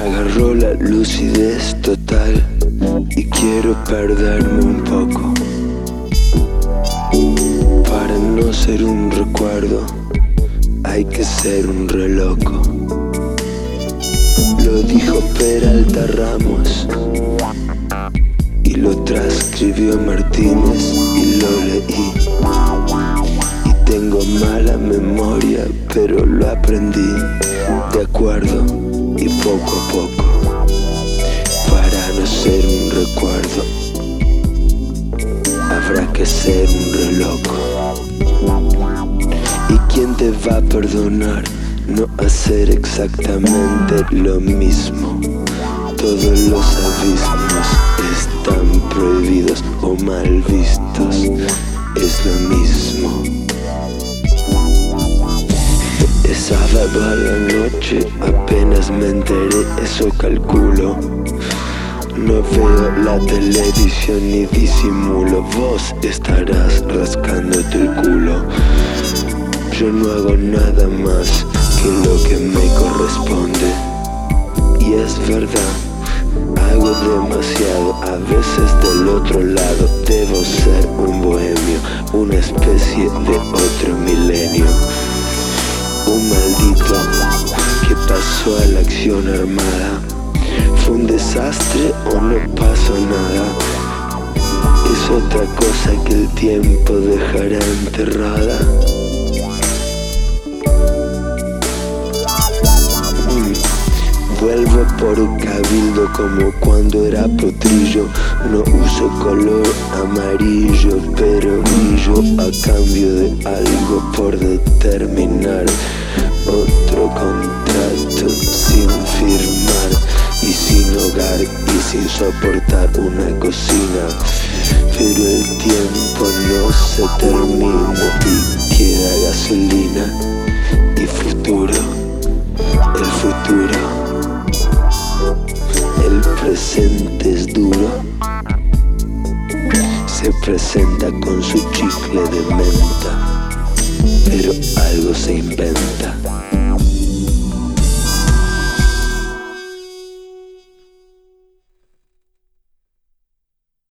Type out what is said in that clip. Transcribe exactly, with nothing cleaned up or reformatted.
agarró la lucidez total y quiero perderme un poco para no ser un recuerdo. Hay que ser un re loco. Lo dijo Peralta Ramos y lo transcribió Martínez y lo leí. Y tengo mala memoria, pero lo aprendí de acuerdo y poco a poco, para no ser un recuerdo habrá que ser un re loco. ¿Y quién te va a perdonar no hacer exactamente lo mismo? Todos los abismos están prohibidos o mal vistos, es lo mismo. Es sábado a la noche, apenas me enteré, eso calculo. No veo la televisión ni disimulo, vos estarás rascándote el culo. Yo no hago nada más que lo que me corresponde. Y es verdad, hago demasiado, a veces del otro lado. Debo ser un bohemio, una especie de otro milenio. Un maldito que pasó a la acción armada. ¿Fue un desastre o no pasó nada? Es otra cosa que el tiempo dejará enterrada. mm. Vuelvo por cabildo como cuando era potrillo. No uso color amarillo, pero brillo a cambio de algo por determinar. Otro contrato sin firmar y sin hogar y sin soportar una cocina. Pero el tiempo no se termina y queda gasolina y futuro, el futuro. El presente es duro, se presenta con su chicle de menta, pero algo se inventa.